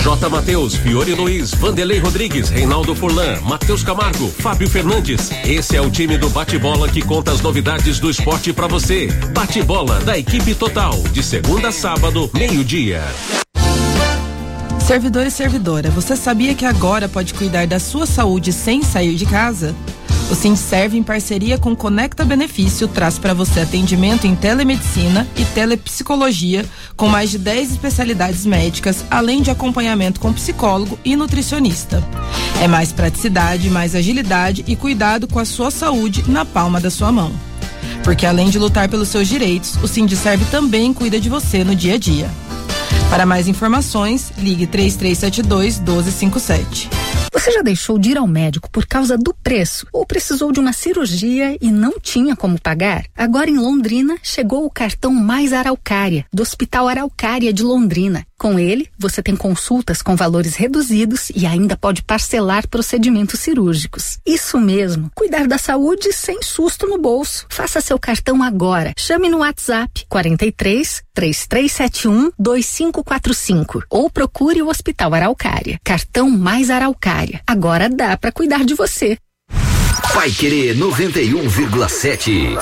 J. Matheus, Fiore Luiz, Vanderlei Rodrigues, Reinaldo Furlan, Matheus Camargo, Fábio Fernandes. Esse é o time do Bate-Bola que conta as novidades do esporte pra você. Bate-Bola da equipe total, de segunda a sábado, meio-dia. Servidor e servidora, você sabia que agora pode cuidar da sua saúde sem sair de casa? O Sindserv, em parceria com Conecta Benefício, traz para você atendimento em telemedicina e telepsicologia, com mais de 10 especialidades médicas, além de acompanhamento com psicólogo e nutricionista. É mais praticidade, mais agilidade e cuidado com a sua saúde na palma da sua mão. Porque além de lutar pelos seus direitos, o Sindserv também cuida de você no dia a dia. Para mais informações, ligue 3372-1257. Você já deixou de ir ao médico por causa do preço ou precisou de uma cirurgia e não tinha como pagar? Agora em Londrina chegou o cartão Mais Araucária, do Hospital Araucária de Londrina. Com ele, você tem consultas com valores reduzidos e ainda pode parcelar procedimentos cirúrgicos. Isso mesmo, cuidar da saúde sem susto no bolso. Faça seu cartão agora. Chame no WhatsApp 43 3371 2545 ou procure o Hospital Araucária. Cartão Mais Araucária. Agora dá para cuidar de você. Paiquerê 91,7.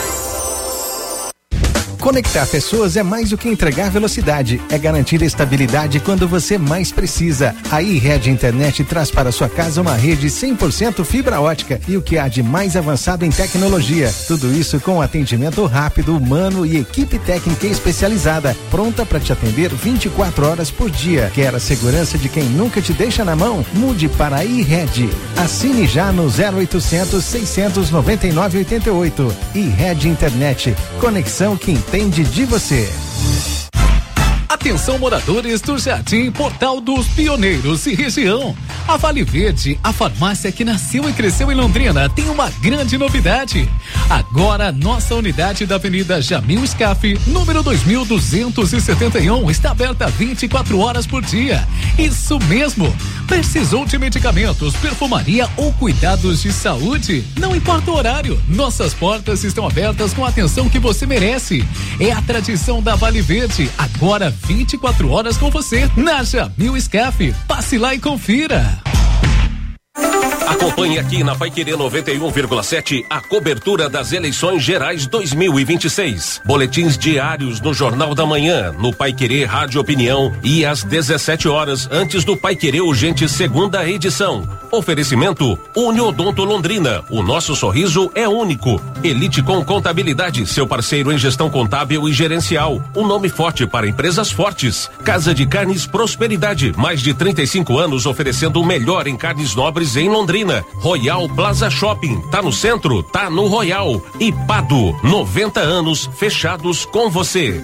Conectar pessoas é mais do que entregar velocidade, é garantir estabilidade quando você mais precisa. A iRede Internet traz para sua casa uma rede 100% fibra ótica e o que há de mais avançado em tecnologia. Tudo isso com atendimento rápido, humano e equipe técnica especializada, pronta para te atender 24 horas por dia. Quer a segurança de quem nunca te deixa na mão? Mude para a iRede. Assine já no 0800 699 88. iRede Internet. Conexão que entende de você. Atenção, moradores do Jardim Portal dos Pioneiros e região. A Vale Verde, a farmácia que nasceu e cresceu em Londrina, tem uma grande novidade. Agora, nossa unidade da Avenida Jamil Scaff, número 2271, está aberta 24 horas por dia. Isso mesmo. Precisou de medicamentos, perfumaria ou cuidados de saúde? Não importa o horário, nossas portas estão abertas com a atenção que você merece. É a tradição da Vale Verde, agora 24 horas com você, na Jamil Scaff. Passe lá e confira. Acompanhe aqui na Paiquerê 91,7 a cobertura das eleições gerais 2026. Boletins diários no Jornal da Manhã, no Paiquerê Rádio Opinião e às 17 horas antes do Paiquerê Urgente segunda edição. Oferecimento Uniodonto Londrina. O nosso sorriso é único. Elite com Contabilidade, seu parceiro em gestão contábil e gerencial. Um nome forte para empresas fortes. Casa de Carnes Prosperidade. Mais de 35 anos oferecendo o melhor em carnes nobres em Londrina. Royal Plaza Shopping, tá no centro, tá no Royal. E Pado, 90 anos fechados com você.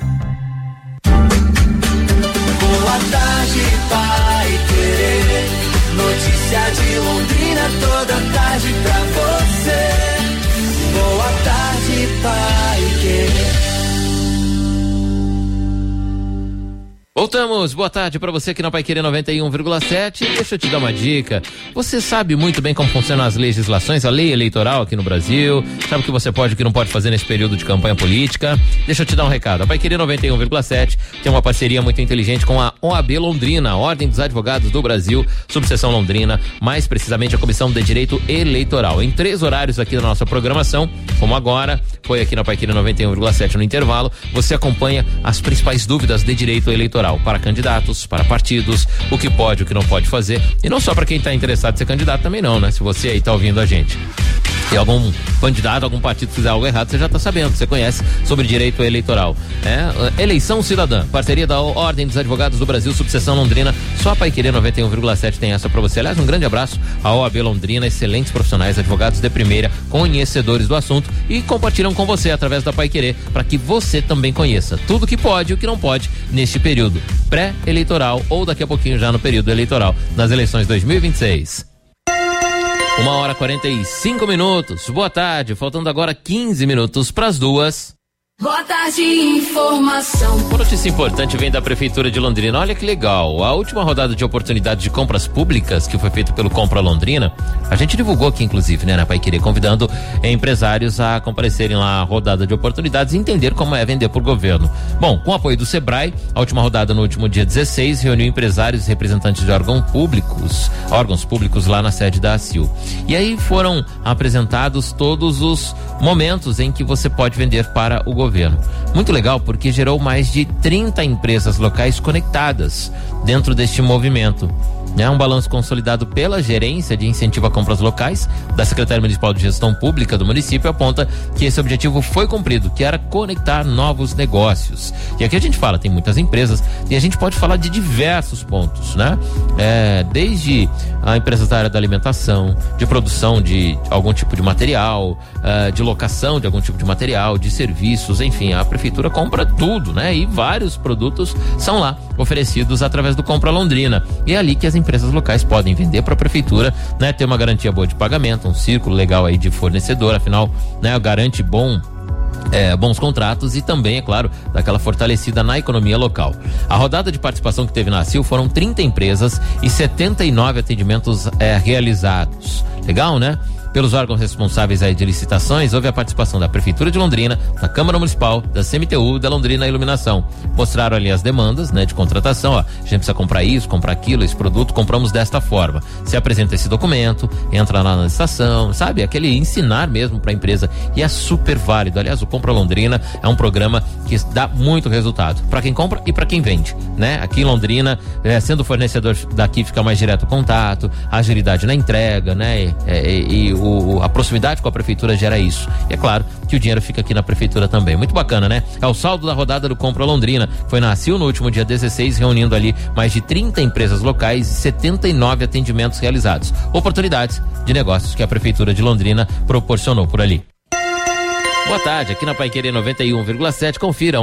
Boa tarde, Paiquerê. Notícia de Londrina toda tarde pra você. Boa tarde, Paiquerê. Voltamos, boa tarde para você aqui na Paiquerê 91,7. Deixa eu te dar uma dica. Você sabe muito bem como funcionam as legislações, a lei eleitoral aqui no Brasil, sabe o que você pode e o que não pode fazer nesse período de campanha política. Deixa eu te dar um recado. A Paiquerê 91,7 tem uma parceria muito inteligente com a OAB Londrina, a Ordem dos Advogados do Brasil, subseção Londrina, mais precisamente a Comissão de Direito Eleitoral. Em 3 horários aqui da nossa programação, como agora, foi aqui na Paiquerê 91,7 no intervalo, você acompanha as principais dúvidas de direito eleitoral para candidatos, para partidos, o que pode, o que não pode fazer, e não só para quem está interessado em ser candidato também não, né? Se você aí está ouvindo a gente e algum candidato, algum partido fizer algo errado, você já está sabendo, você conhece sobre direito eleitoral, né? Eleição Cidadã, parceria da Ordem dos Advogados do Brasil, subseção Londrina, só a Paiquerê 91,7 tem essa para você. Aliás, um grande abraço à OAB Londrina, excelentes profissionais, advogados de primeira, conhecedores do assunto e compartilham com você através da Paiquerê para que você também conheça tudo que pode e o que não pode neste período pré-eleitoral ou daqui a pouquinho já no período eleitoral nas eleições 2026. 1h45. Boa tarde, faltando agora 15 minutos para as 2. Boa tarde, informação. Uma notícia importante vem da Prefeitura de Londrina. Olha que legal. A última rodada de oportunidade de compras públicas, que foi feita pelo Compra Londrina, a gente divulgou aqui, inclusive, né, na Paiquerê, convidando empresários a comparecerem lá à rodada de oportunidades e entender como é vender por governo. Bom, com o apoio do Sebrae, a última rodada no último dia 16 reuniu empresários e representantes de órgãos públicos lá na sede da ACIL. E aí foram apresentados todos os momentos em que você pode vender para o governo. Muito legal, porque gerou mais de 30 empresas locais conectadas dentro deste movimento. Um balanço consolidado pela Gerência de Incentivo a Compras Locais da Secretaria Municipal de Gestão Pública do município aponta que esse objetivo foi cumprido, que era conectar novos negócios. E aqui a gente fala, tem muitas empresas e a gente pode falar de diversos pontos, né? Desde a empresas da área da alimentação, de produção de algum tipo de material, de locação de algum tipo de material, de serviços, enfim, a prefeitura compra tudo, né? E vários produtos são lá oferecidos através do Compra Londrina. E é ali que as empresas locais podem vender para a prefeitura, né? Ter uma garantia boa de pagamento, um círculo legal aí de fornecedor, afinal, né? Garante bons contratos e também, é claro, daquela fortalecida na economia local. A rodada de participação que teve na ACIL foram 30 empresas e 79 atendimentos realizados. Legal, né? Pelos órgãos responsáveis aí de licitações, houve a participação da Prefeitura de Londrina, da Câmara Municipal, da CMTU, da Londrina Iluminação. Mostraram ali as demandas, né, de contratação, ó, a gente precisa comprar isso, comprar aquilo, esse produto, compramos desta forma. Se apresenta esse documento, entra lá na licitação, sabe? Aquele ensinar mesmo para a empresa, e é super válido. Aliás, o Compra Londrina é um programa que dá muito resultado para quem compra e para quem vende, né? Aqui em Londrina, sendo fornecedor daqui, fica mais direto o contato, a agilidade na entrega, né? A proximidade com a prefeitura gera isso. E é claro que o dinheiro fica aqui na prefeitura também. Muito bacana, né? É o saldo da rodada do Compra Londrina. Foi na ACIL no último dia 16, reunindo ali mais de 30 empresas locais e 79 atendimentos realizados. Oportunidades de negócios que a prefeitura de Londrina proporcionou por ali. Boa tarde, aqui na Paiquerê 91,7. Confira,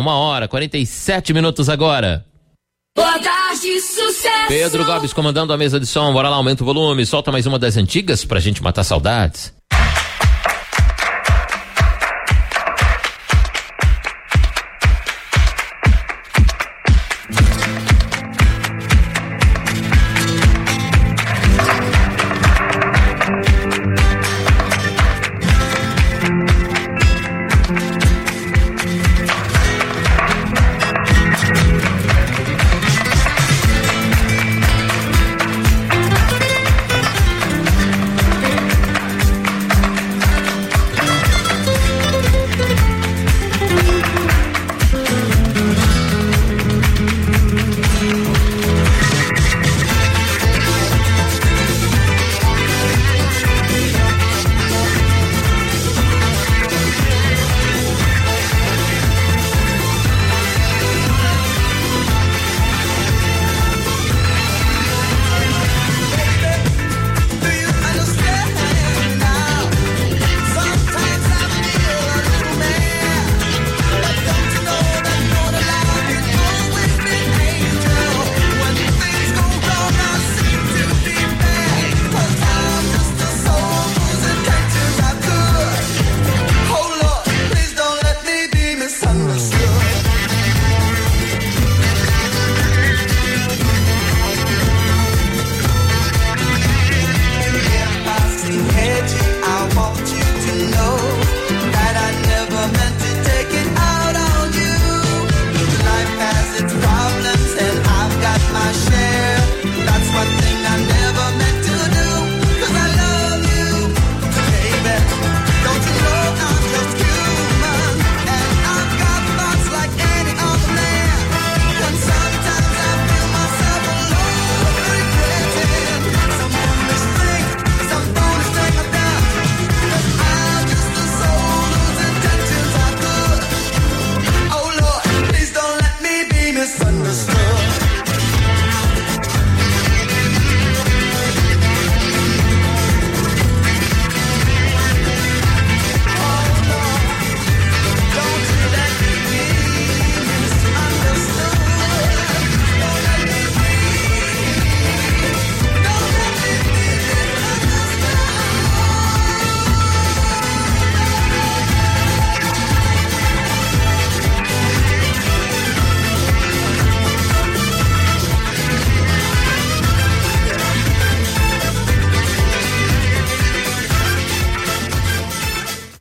1h47 agora. Boa tarde, sucesso! Pedro Gomes comandando a mesa de som. Bora lá, aumenta o volume. Solta mais uma das antigas pra gente matar saudades.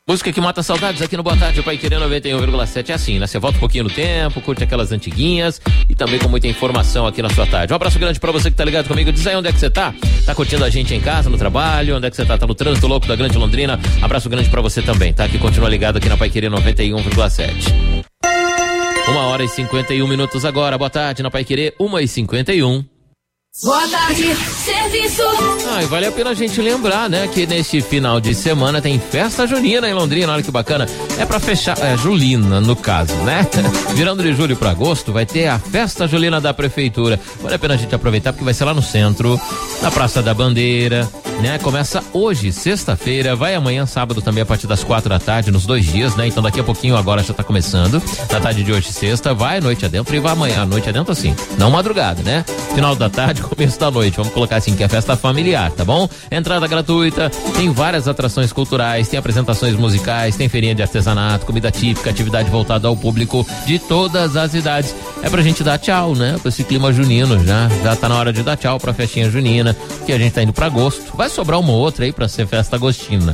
Música que mata saudades aqui no Boa Tarde, Paiquerê 91,7. É assim, né? Você volta um pouquinho no tempo, curte aquelas antiguinhas e também com muita informação aqui na sua tarde. Um abraço grande pra você que tá ligado comigo. Diz aí onde é que você tá. Tá curtindo a gente em casa, no trabalho? Onde é que você tá? Tá no trânsito louco da Grande Londrina? Abraço grande pra você também, tá? Que continua ligado aqui na Paiquerê 91,7. 1h51 agora. Boa tarde na Paiquerê, 1h51. Boa tarde, serviço. E vale a pena a gente lembrar, né, que neste final de semana tem festa junina em Londrina, olha que bacana. É pra fechar, julina no caso, né? Virando de julho pra agosto, vai ter a festa julina da prefeitura. Vale a pena a gente aproveitar porque vai ser lá no centro, na Praça da Bandeira, né? Começa hoje, sexta-feira, vai amanhã, sábado também a partir das 4 da tarde, nos 2 dias, né? Então daqui a pouquinho agora já tá começando, na tarde de hoje, sexta, vai noite adentro e vai amanhã, noite adentro assim, não madrugada, né? Final da tarde, começo da noite, vamos colocar assim que é festa familiar, tá bom? Entrada gratuita, tem várias atrações culturais, tem apresentações musicais, tem feirinha de artesanato, comida típica, atividade voltada ao público de todas as idades. É pra gente dar tchau, né? Pra esse clima junino, já tá na hora de dar tchau pra festinha junina, que a gente tá indo pra agosto. Vai sobrar uma ou outra aí pra ser festa agostina.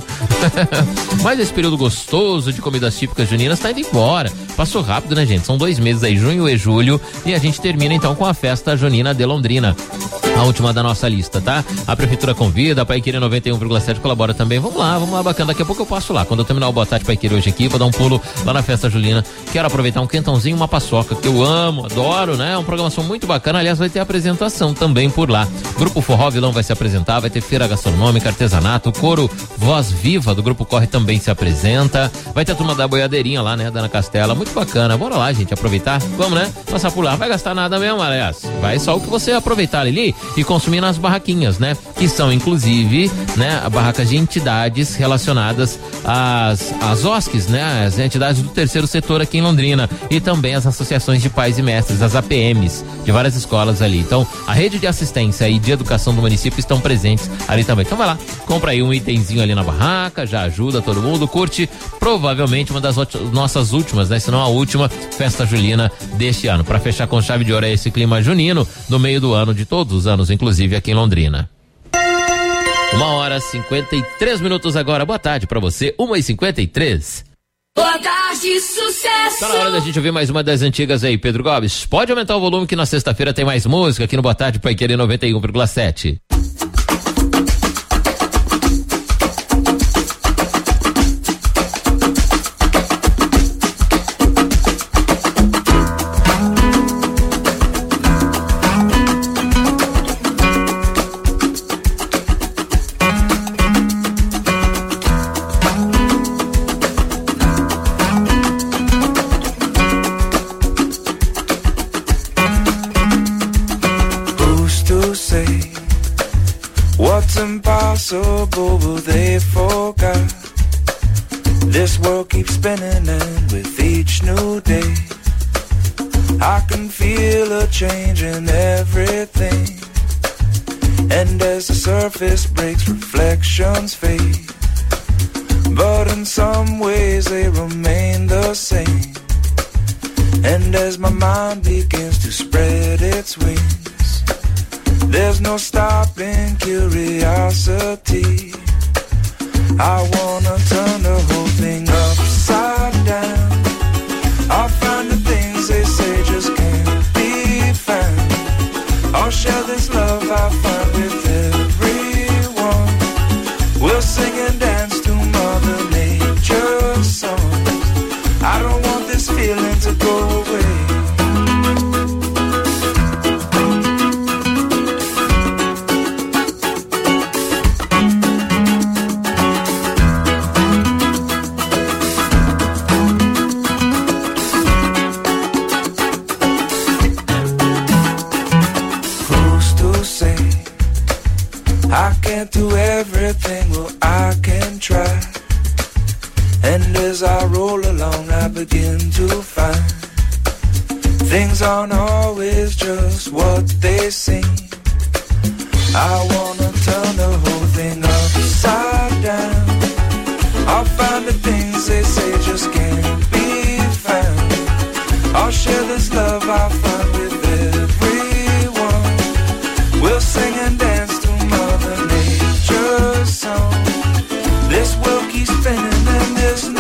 Mas esse período gostoso de comidas típicas juninas tá indo embora. Passou rápido, né, gente? São 2 meses aí, junho e julho, e a gente termina então com a festa junina de Londrina. A última da nossa lista, tá? A prefeitura convida, a Paiquerê 91,7 colabora também. Vamos lá, bacana. Daqui a pouco eu passo lá. Quando eu terminar o Boa Tarde Paiquerê hoje aqui, vou dar um pulo lá na festa julina. Quero aproveitar um quentãozinho, uma paçoca, que eu amo, adoro, né? É uma programação muito bacana. Aliás, vai ter apresentação também por lá. Grupo Forró Vilão vai se apresentar, vai ter feira gastronômica, artesanato, coro Voz Viva do Grupo Corre também se apresenta. Vai ter a turma da boiadeirinha lá, né? Da Ana Castela. Muito bacana. Bora lá, gente, aproveitar. Vamos, né? Passar por lá. Não vai gastar nada mesmo, aliás. Vai só o que você aproveitar ali e consumir nas barraquinhas, né? Que são, inclusive, né? Barracas de entidades relacionadas às OSCs, né? As entidades do terceiro setor aqui em Londrina e também as associações de pais e mestres, as APMs, de várias escolas ali. Então, a rede de assistência e de educação do município estão presentes ali também. Então vai lá, compra aí um itemzinho ali na barraca, já ajuda todo mundo, curte provavelmente uma das nossas últimas, né? Se não a última festa julina deste ano. Para fechar com chave de ouro é esse clima junino no meio do ano, de todos os anos, inclusive aqui em Londrina. 1h53 agora. Boa tarde pra você, 1h53. Boa tarde, sucesso. Tá na hora da gente ouvir mais uma das antigas aí, Pedro Gomes. Pode aumentar o volume que na sexta-feira tem mais música aqui no Boa Tarde Paiquerê 91,7. Impossible, but they forgot. This world keeps spinning, and with each new day, I can feel a change in everything. And as the surface breaks, reflections fade, but in some ways they remain the same. And as my mind begins to spread its wings, there's no stopping curiosity. I wanna turn the whole thing upside down. I'll find the things they say just can't be found. I'll share this love I find with everyone. We'll sing and dance to Mother Nature's songs. I don't want this feeling to go away. I can't do everything, well I can try. And as I roll along I begin to find things aren't always just what they seem. I wanna turn the whole thing upside down. I'll find the things they say just can't be found. I'll share this love I find with everyone. We'll sing and dance to Mother Nature's song. This world keeps spinning and there's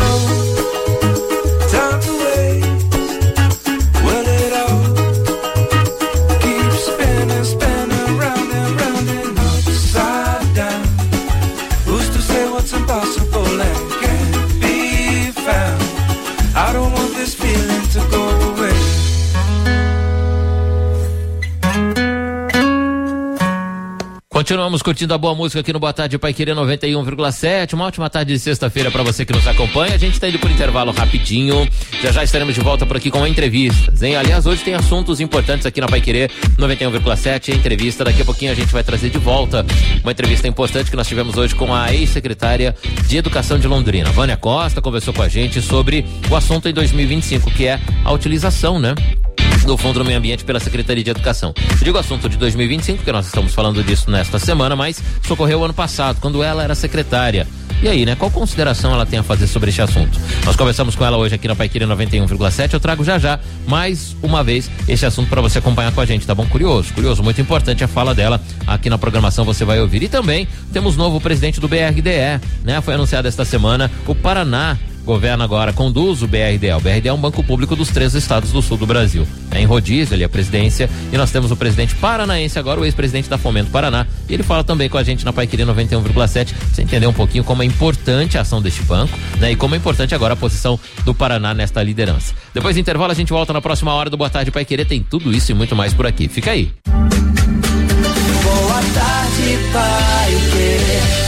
Continuamos curtindo a boa música aqui no Boa Tarde Pai Querer 91,7. Uma ótima tarde de sexta-feira para você que nos acompanha. A gente tá indo por intervalo rapidinho. Já estaremos de volta por aqui com entrevistas, hein? Aliás, hoje tem assuntos importantes aqui na Pai Querer 91,7. Entrevista, daqui a pouquinho a gente vai trazer de volta uma entrevista importante que nós tivemos hoje com a ex-secretária de Educação de Londrina, Vânia Costa, conversou com a gente sobre o assunto em 2025, que é a utilização, né, do Fundo do Meio Ambiente pela Secretaria de Educação. Eu digo assunto de 2025, porque nós estamos falando disso nesta semana, mas isso ocorreu ano passado, quando ela era secretária. E aí, né? Qual consideração ela tem a fazer sobre este assunto? Nós conversamos com ela hoje aqui na Pai Querer 91,7. Eu trago já mais uma vez este assunto para você acompanhar com a gente, tá bom? Curioso, muito importante a fala dela aqui na programação, você vai ouvir. E também temos novo presidente do BRDE, né? Foi anunciado esta semana. O Paraná governa agora, conduz o BRDE. O BRDE é um banco público dos 3 estados do sul do Brasil. É em rodízio ali a presidência, e nós temos o presidente paranaense agora, o ex-presidente da Fomento Paraná, e ele fala também com a gente na Pai Querer 91,7, você entender um pouquinho como é importante a ação deste banco, né? E como é importante agora a posição do Paraná nesta liderança. Depois do intervalo a gente volta na próxima hora do Boa Tarde Pai Querer, tem tudo isso e muito mais por aqui. Fica aí. Boa tarde, Pai Querer.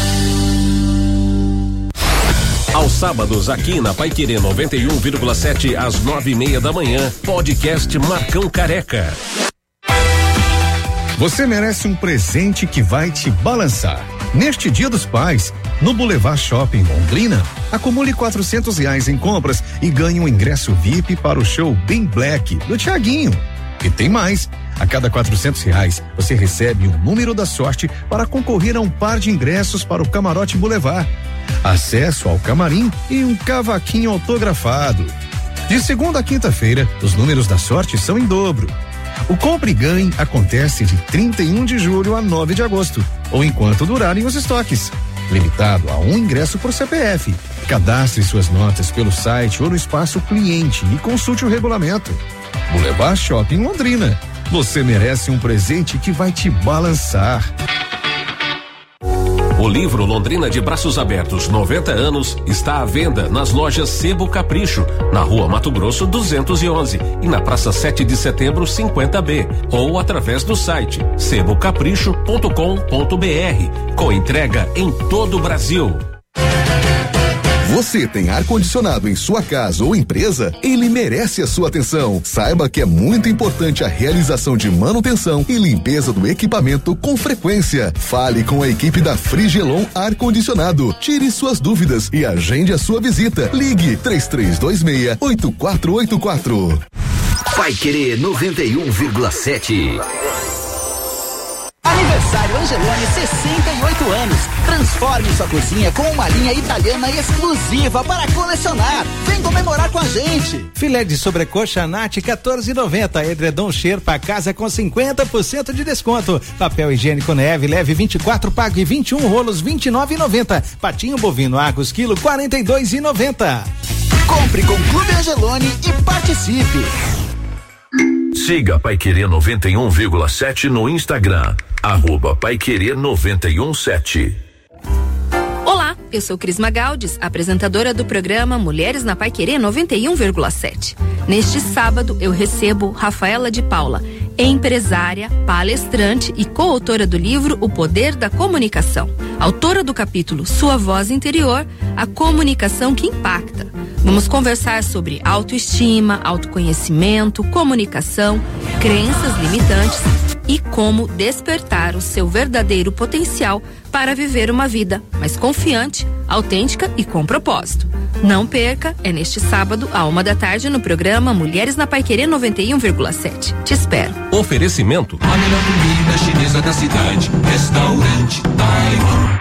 Aos sábados, aqui na Pai Querer 91,7, às 9:30 da manhã, podcast Marcão Careca. Você merece um presente que vai te balançar. Neste Dia dos Pais, no Boulevard Shopping Londrina, acumule R$400 em compras e ganhe um ingresso VIP para o show Bem Black do Thiaguinho. E tem mais. A cada R$400 você recebe um número da sorte para concorrer a um par de ingressos para o Camarote Boulevard, acesso ao camarim e um cavaquinho autografado. De segunda a quinta-feira, os números da sorte são em dobro. O Compre e Ganhe acontece de 31 de julho a 9 de agosto, ou enquanto durarem os estoques. Limitado a um ingresso por CPF. Cadastre suas notas pelo site ou no espaço cliente e consulte o regulamento. Boulevard Shopping Londrina. Você merece um presente que vai te balançar. O livro Londrina de Braços Abertos 90 anos está à venda nas lojas Sebo Capricho, na Rua Mato Grosso 211 e na Praça 7 de Setembro 50B, ou através do site sebocapricho.com.br, com entrega em todo o Brasil. Você tem ar-condicionado em sua casa ou empresa? Ele merece a sua atenção. Saiba que é muito importante a realização de manutenção e limpeza do equipamento com frequência. Fale com a equipe da Frigelon Ar-Condicionado. Tire suas dúvidas e agende a sua visita. Ligue 3326-8484. Pai Querer 91,7. Aniversário Angelone, 68 anos. Transforme sua cozinha com uma linha italiana exclusiva para colecionar. Vem comemorar com a gente. Filé de sobrecoxa Nat 14,90. Edredom Sherpa casa com 50% de desconto. Papel higiênico Neve leve 24, pague 21 rolos 29,90. Patinho bovino Argos quilo 42,90. Compre com Clube Angelone e participe. Siga Pai Querer 91,7 no Instagram. Pai Querer 91,7. Olá, eu sou Cris Magaldes, apresentadora do programa Mulheres na Pai Querer 91,7. Neste sábado eu recebo Rafaela de Paula, empresária, palestrante e coautora do livro O Poder da Comunicação. Autora do capítulo Sua Voz Interior, a comunicação que impacta. Vamos conversar sobre autoestima, autoconhecimento, comunicação, crenças limitantes e como despertar o seu verdadeiro potencial para viver uma vida mais confiante, autêntica e com propósito. Não perca, é neste sábado, à 13h no programa Mulheres na Pai Querer 91,7. Te espero. Oferecimento: a melhor comida chinesa da cidade, Restaurante Taiwan.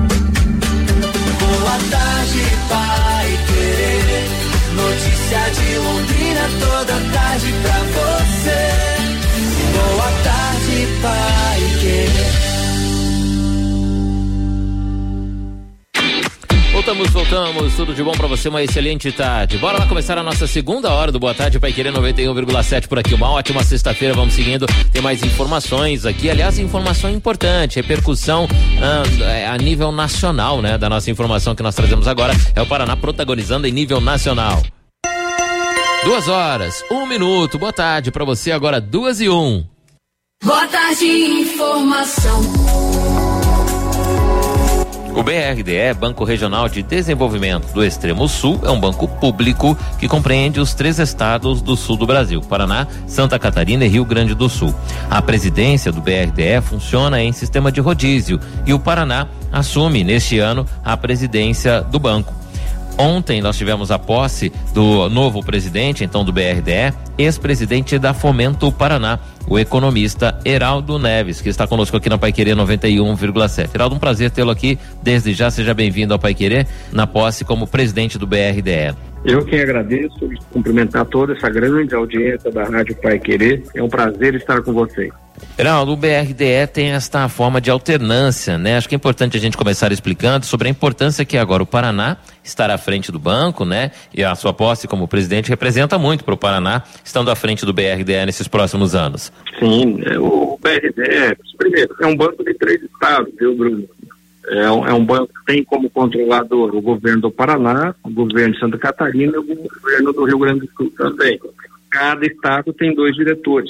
Boa tarde, Pai Querer. Notícia de Londrina toda tarde pra você. Boa tarde, Pai Querer. Voltamos, tudo de bom pra você, uma excelente tarde. Bora lá começar a nossa segunda hora do Boa Tarde Pai Querer 91,7 por aqui. Uma ótima sexta-feira, vamos seguindo, tem mais informações aqui, aliás, informação importante, repercussão a nível nacional, né? Da nossa informação que nós trazemos agora, é o Paraná protagonizando em nível nacional. 2h01. Boa tarde pra você, agora 2h01. Boa tarde, informação. O BRDE, Banco Regional de Desenvolvimento do Extremo Sul, é um banco público que compreende os 3 estados do sul do Brasil: Paraná, Santa Catarina e Rio Grande do Sul. A presidência do BRDE funciona em sistema de rodízio e o Paraná assume neste ano a presidência do banco. Ontem nós tivemos a posse do novo presidente, então, do BRDE, ex-presidente da Fomento Paraná, o economista Heraldo Neves, que está conosco aqui na Paiquerê 91,7. Heraldo, um prazer tê-lo aqui. Desde já, seja bem-vindo ao Paiquerê, na posse como presidente do BRDE. Eu quem agradeço, cumprimentar toda essa grande audiência da Rádio Paiquerê. É um prazer estar com vocês. Heraldo, o BRDE tem esta forma de alternância, né? Acho que é importante a gente começar explicando sobre a importância que agora o Paraná estará à frente do banco, né? E a sua posse como presidente representa muito para o Paraná, estando à frente do BRDE nesses próximos anos. Sim, o BRDE, primeiro, é um banco de 3 estados, viu, Bruno? É um banco que tem como controlador o governo do Paraná, o governo de Santa Catarina e o governo do Rio Grande do Sul também. Cada estado tem 2 diretores.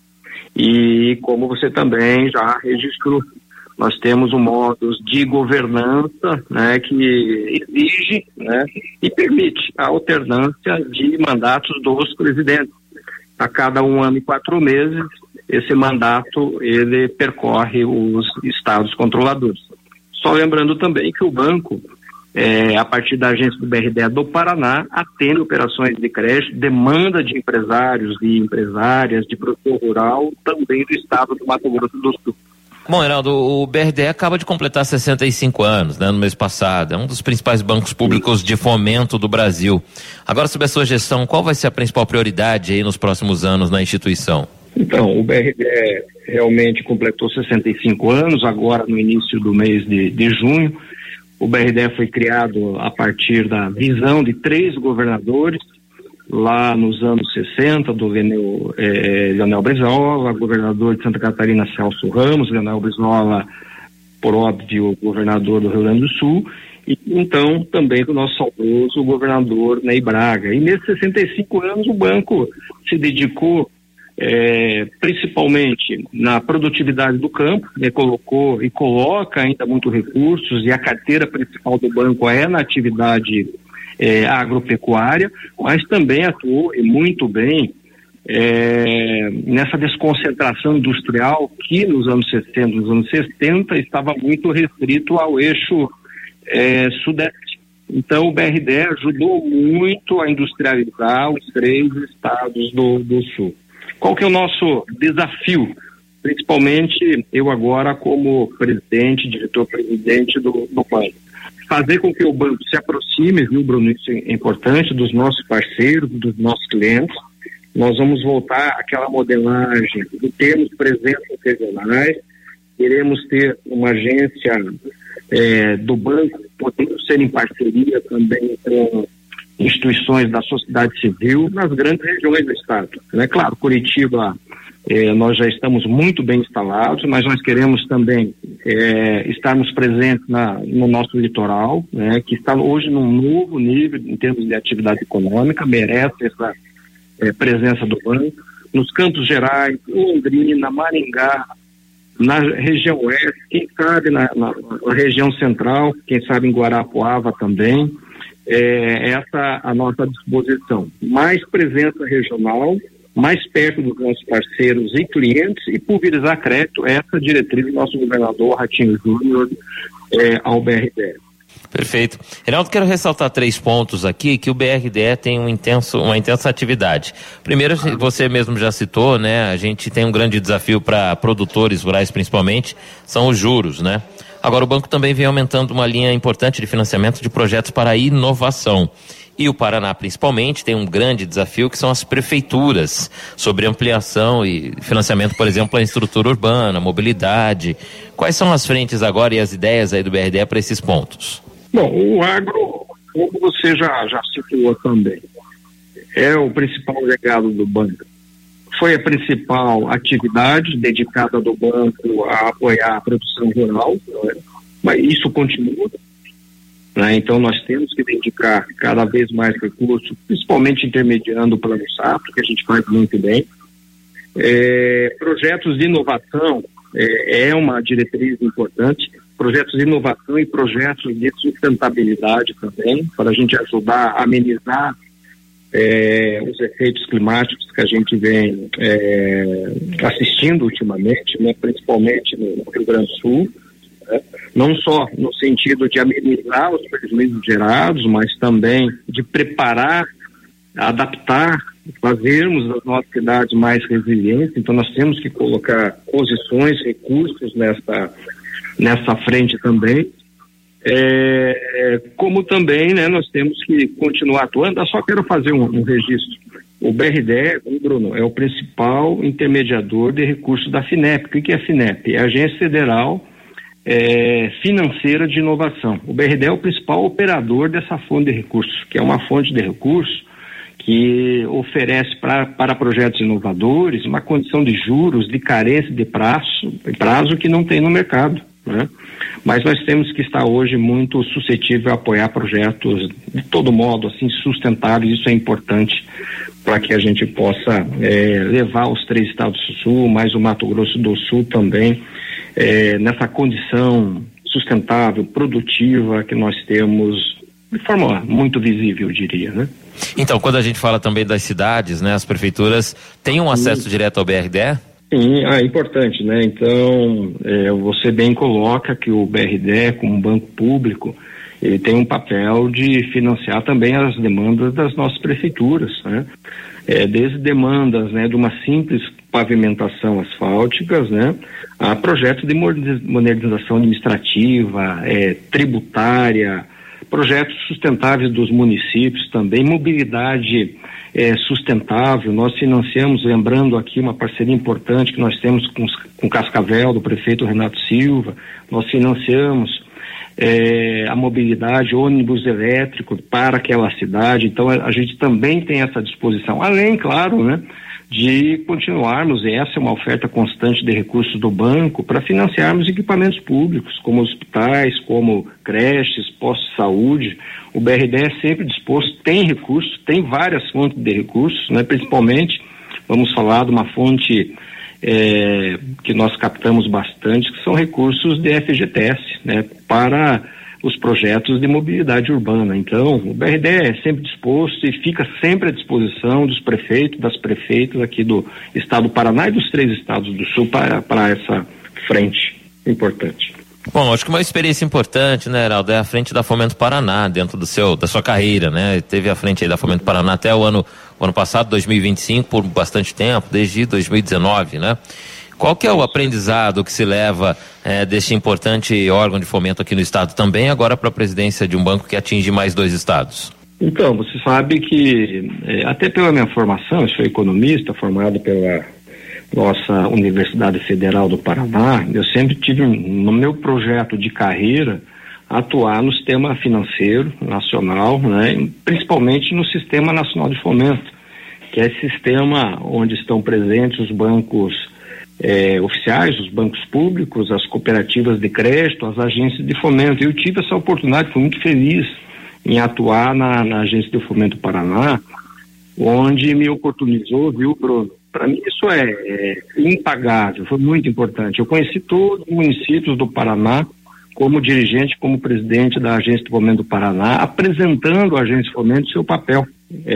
E como você também já registrou, nós temos um modus de governança, né, que exige, né, e permite a alternância de mandatos dos presidentes. A cada 1 ano e 4 meses, esse mandato ele percorre os estados controladores. Só lembrando também que o banco, a partir da agência do BRDE do Paraná, atende operações de crédito, demanda de empresários e empresárias de produtor rural, também do estado do Mato Grosso do Sul. Bom, Heraldo, o BRDE acaba de completar 65 anos, né, no mês passado. É um dos principais bancos públicos de fomento do Brasil. Agora, sob a sua gestão, qual vai ser a principal prioridade aí nos próximos anos na instituição? Então, o BRDE realmente completou 65 anos, agora no início do mês de junho. O BRDE foi criado a partir da visão de 3 governadores, lá nos anos 60, do Leonel Brizola, governador de Santa Catarina, Celso Ramos, Leonel Brizola, por óbvio, governador do Rio Grande do Sul, e então também do nosso saudoso governador Ney Braga. E nesses 65 anos o banco se dedicou principalmente na produtividade do campo, né, colocou e coloca ainda muito recursos, e a carteira principal do banco é na atividade agropecuária, mas também atuou e muito bem nessa desconcentração industrial que nos anos 60, nos anos 60 estava muito restrito ao eixo sudeste. Então o BRDE ajudou muito a industrializar os 3 estados do sul. Qual que é o nosso desafio? Principalmente eu agora como presidente, diretor-presidente do banco. Fazer com que o banco se aproxime, viu, Bruno, isso é importante, dos nossos parceiros, dos nossos clientes. Nós vamos voltar àquela modelagem de termos presenças regionais, queremos ter uma agência do banco, podendo ser em parceria também com instituições da sociedade civil nas grandes regiões do estado. É claro, Curitiba, nós já estamos muito bem instalados, mas nós queremos também estarmos presentes no nosso litoral, né, que está hoje num novo nível em termos de atividade econômica, merece essa presença do banco. Nos Campos Gerais, Londrina, Maringá, na região oeste, quem sabe na região central, quem sabe em Guarapuava também. Essa a nossa disposição. Mais presença regional, mais perto dos nossos parceiros e clientes, e pulverizar crédito, essa diretriz do nosso governador Ratinho Júnior ao BRDE. Perfeito. Heraldo, quero ressaltar 3 pontos aqui que o BRDE tem uma intensa atividade. Primeiro, você mesmo já citou, né? A gente tem um grande desafio para produtores rurais, principalmente, são os juros, né? Agora, o banco também vem aumentando uma linha importante de financiamento de projetos para a inovação. E o Paraná, principalmente, tem um grande desafio que são as prefeituras, sobre ampliação e financiamento, por exemplo, a estrutura urbana, mobilidade. Quais são as frentes agora e as ideias aí do BRDE para esses pontos? Bom, o agro, como você já citou também, é o principal legado do banco. Foi a principal atividade dedicada do banco a apoiar a produção rural, né? Mas isso continua, né? Então nós temos que dedicar cada vez mais recursos, principalmente intermediando o Plano Safra, que a gente faz muito bem. Projetos de inovação é uma diretriz importante. projetos de inovação e projetos de sustentabilidade também, para a gente ajudar a amenizar os efeitos climáticos que a gente vem assistindo ultimamente, né, principalmente no Rio Grande do Sul, né, não só no sentido de amenizar os prejuízos gerados, mas também de preparar, adaptar, fazermos as nossas cidades mais resilientes. Então nós temos que colocar posições, recursos nessa frente também. Como também, né, nós temos que continuar atuando. Eu só quero fazer um registro. O BRDE, Bruno, é o principal intermediador de recursos da FINEP. O que é a FINEP? É a Agência Federal Financeira de Inovação. O BRDE é o principal operador dessa fonte de recursos, que é uma fonte de recursos que oferece para projetos inovadores uma condição de juros, de carência de prazo que não tem no mercado, né? Mas nós temos que estar hoje muito suscetível a apoiar projetos de todo modo assim sustentáveis. Isso é importante para que a gente possa levar os 3 estados do Sul, mais o Mato Grosso do Sul também, nessa condição sustentável, produtiva que nós temos de forma muito visível, eu diria, né? Então, quando a gente fala também das cidades, né, as prefeituras têm um acesso direto ao BRDE? Sim, é importante, né? Então, você bem coloca que o BRDE, como banco público, ele tem um papel de financiar também as demandas das nossas prefeituras, né? Desde demandas, né, de uma simples pavimentação asfáltica, né, a projetos de modernização administrativa, tributária, projetos sustentáveis dos municípios também, mobilidade sustentável. Nós financiamos, lembrando aqui uma parceria importante que nós temos com Cascavel, do prefeito Renato Silva. Nós financiamos a mobilidade, ônibus elétrico para aquela cidade. Então a gente também tem essa disposição, além, claro, né, de continuarmos, e essa é uma oferta constante de recursos do banco, para financiarmos equipamentos públicos, como hospitais, como creches, postos de saúde. O BRDE é sempre disposto, tem recursos, tem várias fontes de recursos, né? Principalmente, vamos falar de uma fonte que nós captamos bastante, que são recursos de FGTS, né? Para os projetos de mobilidade urbana. Então, o BRDE é sempre disposto e fica sempre à disposição dos prefeitos, das prefeitas aqui do estado do Paraná e dos 3 estados do Sul para essa frente importante. Bom, acho que uma experiência importante, né, Heraldo, é a frente da Fomento Paraná dentro da sua carreira, né? Teve a frente aí da Fomento Paraná até o ano passado, 2025, por bastante tempo, desde 2019, né? Qual que é o aprendizado que se leva deste importante órgão de fomento aqui no estado também, agora para a presidência de um banco que atinge mais 2 estados? Então, você sabe que, até pela minha formação, eu sou economista, formado pela nossa Universidade Federal do Paraná, eu sempre tive no meu projeto de carreira atuar no sistema financeiro nacional, né, principalmente no Sistema Nacional de Fomento, que é esse sistema onde estão presentes os bancos oficiais, os bancos públicos, as cooperativas de crédito, as agências de fomento. Eu tive essa oportunidade, fui muito feliz em atuar na Agência de Fomento Paraná, onde me oportunizou, viu, Bruno? Para mim isso é impagável, foi muito importante. Eu conheci todos os municípios do Paraná como dirigente, como presidente da Agência de Fomento do Paraná, apresentando a Agência de Fomento seu papel.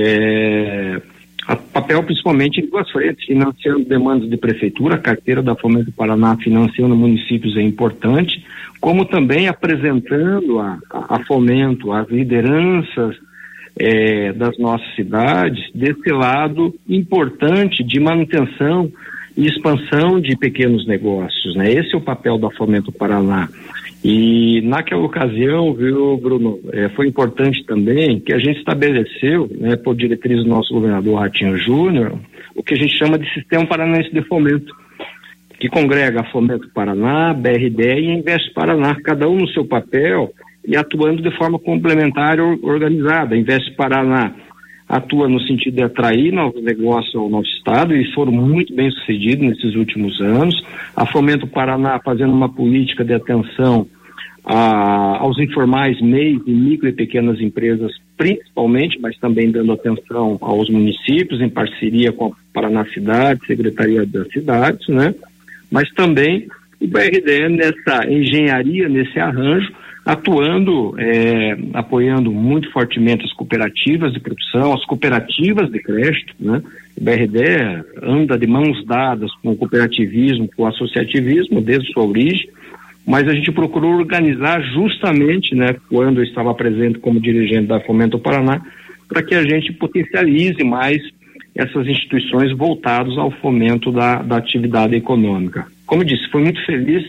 Papel principalmente em 2 frentes, financiando demandas de prefeitura, a carteira da Fomento do Paraná financiando municípios é importante, como também apresentando a Fomento, as lideranças das nossas cidades, desse lado importante de manutenção e expansão de pequenos negócios, né? Esse é o papel da Fomento Paraná. E naquela ocasião, viu, Bruno, foi importante também que a gente estabeleceu, né, por diretriz do nosso governador Ratinho Júnior, o que a gente chama de Sistema Paranaense de Fomento, que congrega a Fomento Paraná, BRDE e Investe Paraná, cada um no seu papel e atuando de forma complementar e organizada. A Investe Paraná atua no sentido de atrair novos negócios ao nosso estado e foram muito bem sucedidos nesses últimos anos. A Fomento Paraná fazendo uma política de atenção aos informais, MEIs e micro e pequenas empresas principalmente, mas também dando atenção aos municípios em parceria com a Paraná Cidade, Secretaria das Cidades, né? Mas também o BRDE nessa engenharia, nesse arranjo, atuando, apoiando muito fortemente as cooperativas de produção, as cooperativas de crédito, né? O BRDE anda de mãos dadas com o cooperativismo, com o associativismo desde sua origem, mas a gente procurou organizar justamente, né, quando eu estava presente como dirigente da Fomento Paraná, para que a gente potencialize mais essas instituições voltadas ao fomento da atividade econômica. Como eu disse, fui muito feliz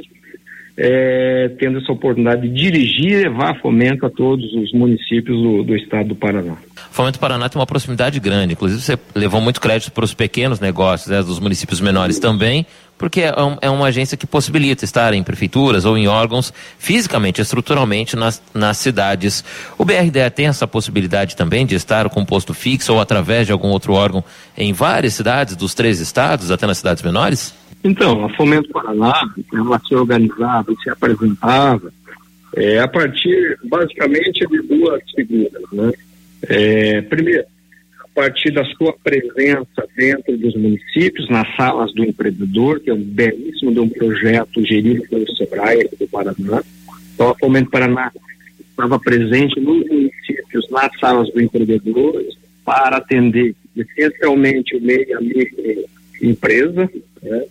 tendo essa oportunidade de dirigir e levar fomento a todos os municípios do estado do Paraná. Fomento Paraná tem uma proximidade grande, inclusive você levou muito crédito para os pequenos negócios, né, dos municípios menores também, porque é uma agência que possibilita estar em prefeituras ou em órgãos fisicamente, estruturalmente nas cidades. O BRDE tem essa possibilidade também de estar com posto fixo ou através de algum outro órgão em várias cidades dos 3 estados, até nas cidades menores? Então, a Fomento Paraná, ela se organizava e se apresentava a partir, basicamente, de 2 figuras, né? Primeiro, a partir da sua presença dentro dos municípios, nas salas do empreendedor, que é um belíssimo de um projeto gerido pelo SEBRAE do Paraná. Então, a Fomento Paraná estava presente nos municípios, nas salas do empreendedor, para atender essencialmente o meio e a microempresa, né?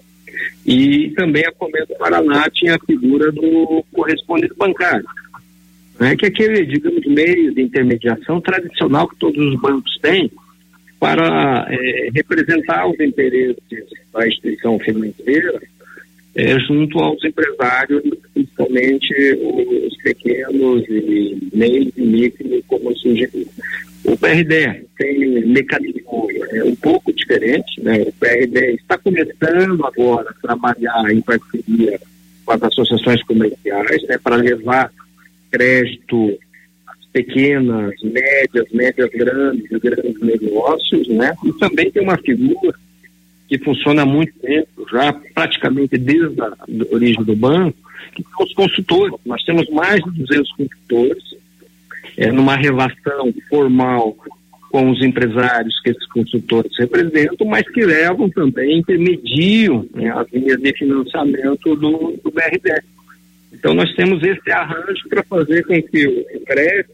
E também a Fomento Paraná tinha a figura do correspondente bancário, né, que é aquele, digamos, meio de intermediação tradicional que todos os bancos têm para representar os interesses da instituição financeira junto aos empresários, principalmente os pequenos e médios e micro, como sugeriu. O BRDE tem um mecanismo um pouco diferente, né? O BRDE está começando agora a trabalhar em parceria com as associações comerciais, né, para levar crédito às pequenas, médias grandes e grandes negócios, né? E também tem uma figura que funciona há muito tempo, já praticamente desde a origem do banco, que são os consultores. Nós temos mais de 200 consultores, numa relação formal com os empresários que esses consultores representam, mas que levam também, intermediam, né, as linhas de financiamento do BRDE. Então nós temos esse arranjo para fazer com que o crédito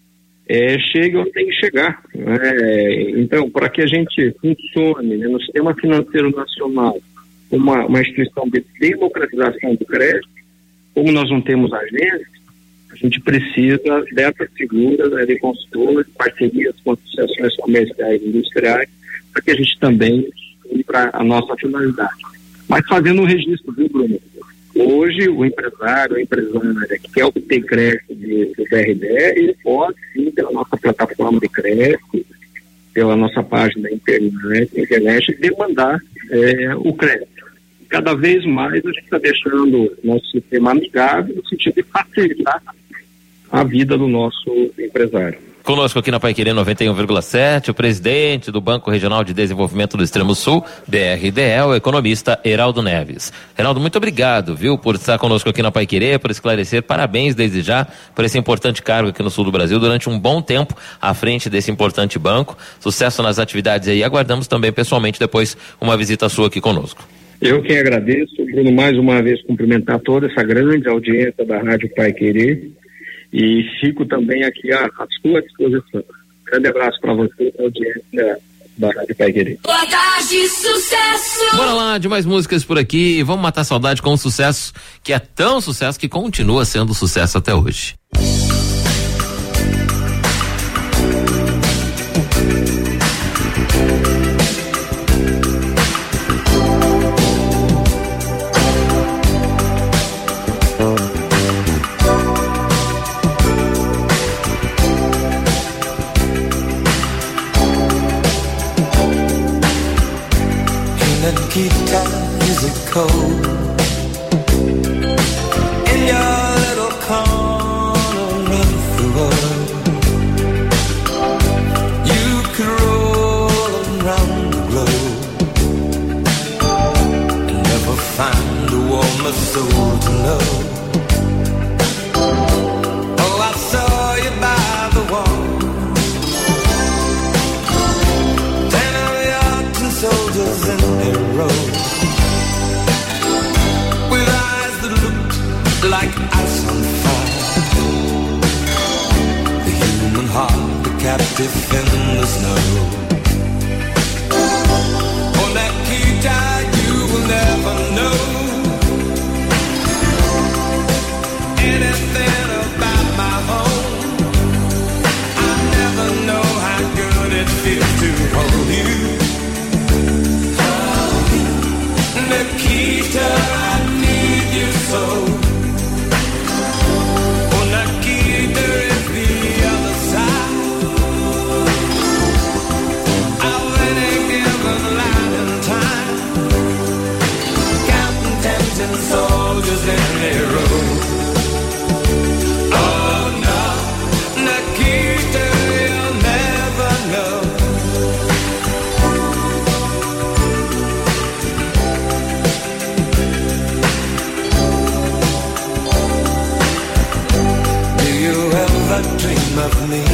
chegue onde tem que chegar. Então, para que a gente funcione, né, no sistema financeiro nacional, uma instituição de democratização do crédito, como nós não temos agência, a gente precisa dessas figuras, né, de consultores, parcerias com associações comerciais e industriais, para que a gente também use para a nossa finalidade. Mas fazendo um registro, viu, Bruno? Hoje, o empresário, a empresária que quer obter crédito do BRDE, ele pode, sim, pela nossa plataforma de crédito, pela nossa página da internet, demandar o crédito. Cada vez mais a gente está deixando nosso sistema amigável no sentido de facilitar a vida do nosso empresário. Conosco aqui na Paiquerê 91,7, o presidente do Banco Regional de Desenvolvimento do Extremo Sul, BRDE, o economista Heraldo Neves. Heraldo, muito obrigado, viu, por estar conosco aqui na Paiquerê, por esclarecer. Parabéns desde já por esse importante cargo aqui no sul do Brasil durante um bom tempo à frente desse importante banco. Sucesso nas atividades aí. Aguardamos também pessoalmente depois uma visita sua aqui conosco. Eu quem agradeço, Bruno, mais uma vez cumprimentar toda essa grande audiência da Rádio Paiquerê e fico também aqui à sua disposição. Grande abraço para você, audiência da Rádio Paiquerê. Boa tarde, sucesso! Bora lá, de mais músicas por aqui. Vamos matar a saudade com um sucesso que é tão sucesso que continua sendo sucesso até hoje. Is it cold in your little corner of the world? You could roll around the globe and never find a warmer soul to know. Oh, I saw you by the wall, 10 of your 10 soldiers in their row, with eyes stiff in the snow. On Nikita, you will never know anything about my home. I never know how good it feels to hold you. Nikita, I need you so. Oh, Nikita is the other side. Of any given light and time, counting tempting soldiers in their row. Oh no, Nikita, you'll never know. Dream of me.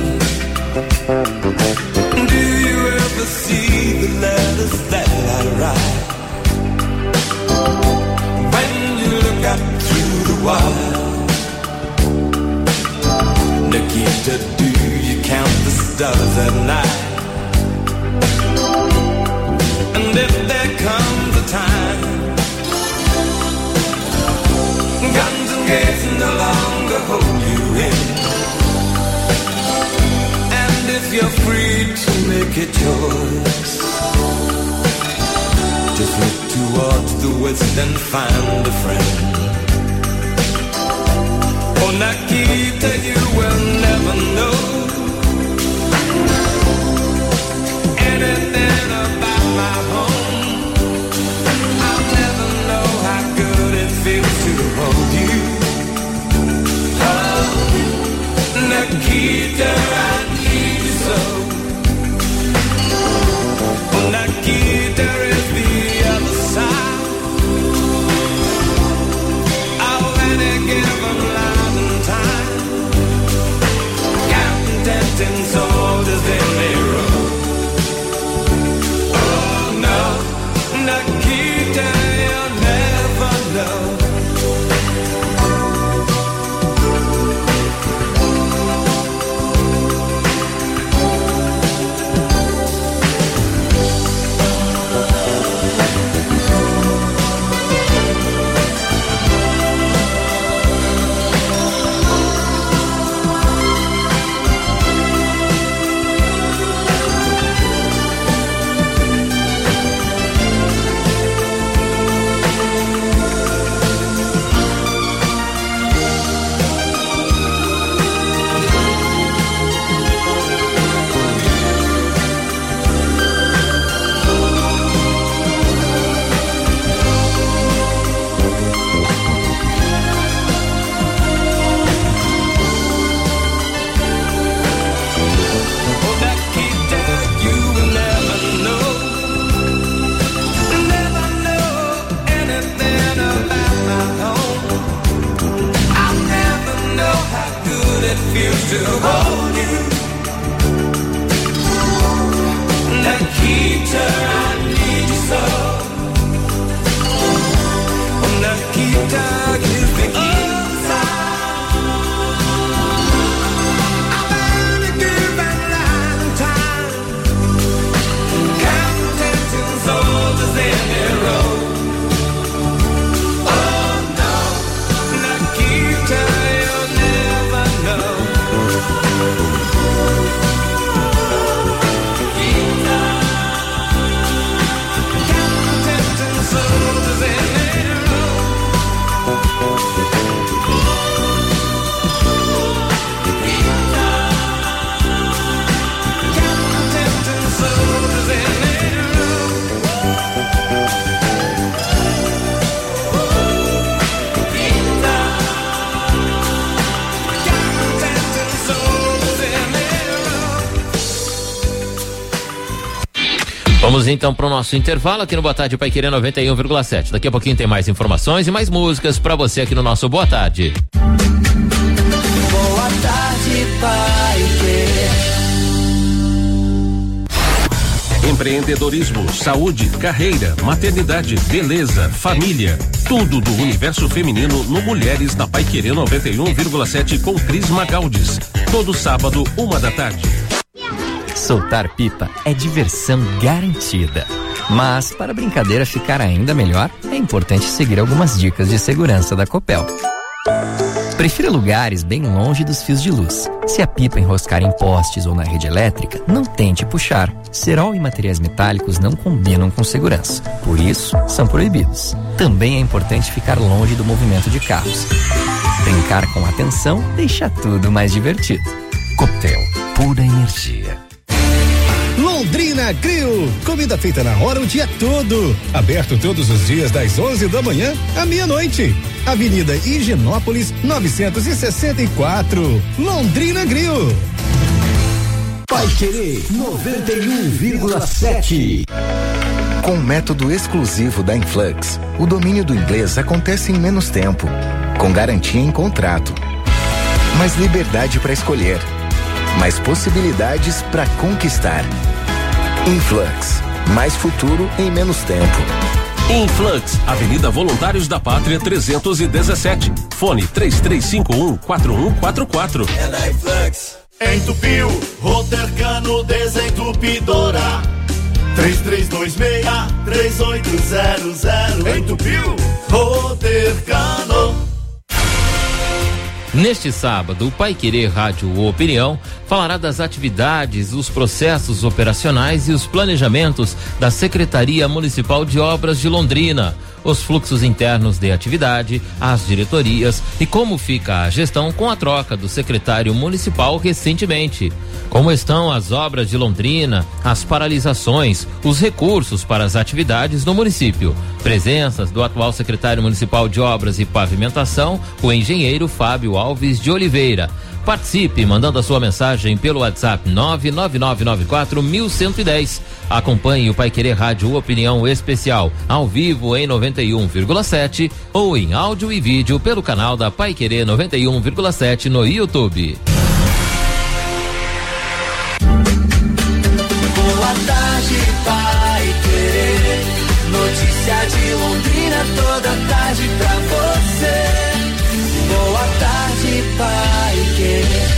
Do you ever see the letters that I write? When you look up through the wire, Nikita, do you count the stars at night? And if there comes a time, guns and gates no longer hold you in. If you're free to make a choice, just look towards the west and find a friend. Oh, Nikita, you will never know anything about my home. I'll never know how good it feels to hold you. Oh, Nikita, I so, Nikita is the other side of any given life and time, counting tempting soldiers in their row. Oh no, Nikita, you'll never know. To hold you, Nikita, I need you so. Nikita, give me inside of any given night and time, counting tempting soldiers in their row. Oh no, Nikita, you'll never know. Vamos então para o nosso intervalo aqui no Boa Tarde Pai Querer 91,7. Daqui a pouquinho tem mais informações e mais músicas para você aqui no nosso Boa Tarde. Boa tarde, Pai Querer. Empreendedorismo, saúde, carreira, maternidade, beleza, família. Tudo do universo feminino no Mulheres na Pai Querer 91,7 com Cris Magaldes. Todo sábado, 1 da tarde. Soltar pipa é diversão garantida. Mas, para a brincadeira ficar ainda melhor, é importante seguir algumas dicas de segurança da Copel. Prefira lugares bem longe dos fios de luz. Se a pipa enroscar em postes ou na rede elétrica, não tente puxar. Cerol e materiais metálicos não combinam com segurança. Por isso, são proibidos. Também é importante ficar longe do movimento de carros. Brincar com atenção deixa tudo mais divertido. Copel, pura energia. Londrina Grill, comida feita na hora o dia todo. Aberto todos os dias das 11 da manhã à meia-noite. Avenida Higienópolis 964. Londrina Grill. Paiquerê 91,7. Com o método exclusivo da Influx, o domínio do inglês acontece em menos tempo, com garantia em contrato. Mais liberdade para escolher. Mais possibilidades para conquistar. Influx, mais futuro em menos tempo. Influx, Avenida Voluntários da Pátria 317. Fone 3351-4144. É da Influx. Entupiu, Rotercano Desentupidora. 3326-3800. Entupiu, Rotercano. Neste sábado, o Paiquerê Rádio Opinião falará das atividades, os processos operacionais e os planejamentos da Secretaria Municipal de Obras de Londrina, os fluxos internos de atividade, as diretorias e como fica a gestão com a troca do secretário municipal recentemente. Como estão as obras de Londrina, as paralisações, os recursos para as atividades no município. Presenças do atual secretário municipal de Obras e Pavimentação, o engenheiro Fábio Alves de Oliveira. Participe mandando a sua mensagem pelo WhatsApp 99994-1110. Acompanhe o Paiquerê Rádio Opinião Especial ao vivo em 91,7 ou em áudio e vídeo pelo canal da Paiquerê 91,7 no YouTube. Boa tarde, Paiquerê. Notícia de Londrina toda tarde pra você. Boa tarde, Paiquerê.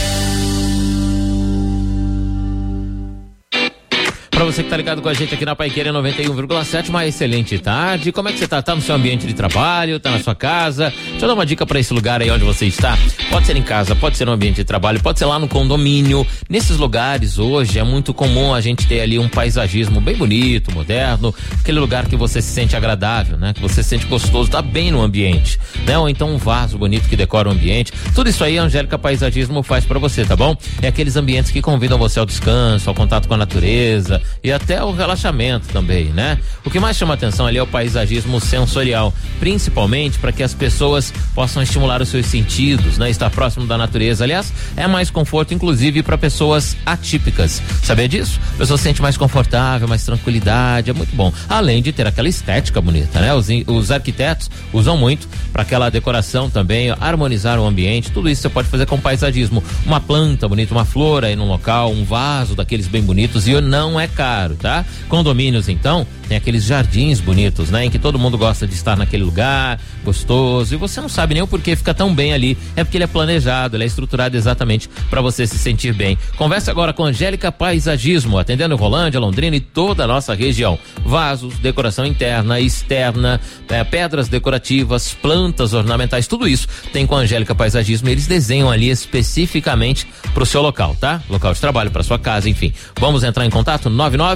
Pra você que tá ligado com a gente aqui na Paiquerê 91,7, uma excelente tarde. Como é que você tá? Tá no seu ambiente de trabalho? Tá na sua casa? Deixa eu dar uma dica pra esse lugar aí onde você está. Pode ser em casa, pode ser no ambiente de trabalho, pode ser lá no condomínio. Nesses lugares hoje é muito comum a gente ter ali um paisagismo bem bonito, moderno, aquele lugar que você se sente agradável, né? Que você se sente gostoso, tá bem no ambiente, né? Ou então um vaso bonito que decora o ambiente. Tudo isso aí a Angélica Paisagismo faz pra você, tá bom? É aqueles ambientes que convidam você ao descanso, ao contato com a natureza e até o relaxamento também, né? O que mais chama atenção ali é o paisagismo sensorial, principalmente para que as pessoas possam estimular os seus sentidos, né? Estar próximo da natureza, aliás, é mais conforto inclusive para pessoas atípicas. Sabia disso? A pessoa se sente mais confortável, mais tranquilidade, é muito bom. Além de ter aquela estética bonita, né? Os arquitetos usam muito para aquela decoração também, harmonizar o ambiente, tudo isso você pode fazer com paisagismo. Uma planta bonita, uma flor aí no local, um vaso daqueles bem bonitos, e não é caro, tá? Condomínios, então, tem aqueles jardins bonitos, né? Em que todo mundo gosta de estar naquele lugar, gostoso, e você não sabe nem o porquê fica tão bem ali. É porque ele é planejado, ele é estruturado exatamente para você se sentir bem. Conversa agora com Angélica Paisagismo, atendendo Rolândia, Londrina e toda a nossa região. Vasos, decoração interna, externa, pedras decorativas, plantas ornamentais, tudo isso tem com a Angélica Paisagismo. Eles desenham ali especificamente pro seu local, tá? Local de trabalho, pra sua casa, enfim. Vamos entrar em contato?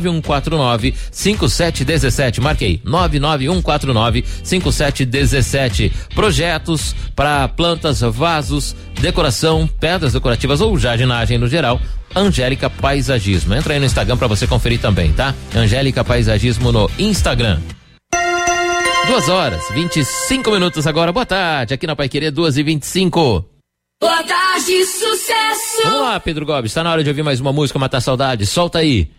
99149-5717. Marquei 99149-5717. Projetos para plantas, vasos, decoração, pedras decorativas ou jardinagem no geral. Angélica Paisagismo. Entra aí no Instagram para você conferir também, tá? Angélica Paisagismo no Instagram. 2h25 agora. Boa tarde, aqui na Paiquerê 2h25. Boa tarde, sucesso! Vamos lá, Pedro Gomes, tá na hora de ouvir mais uma música, matar saudade. Solta aí.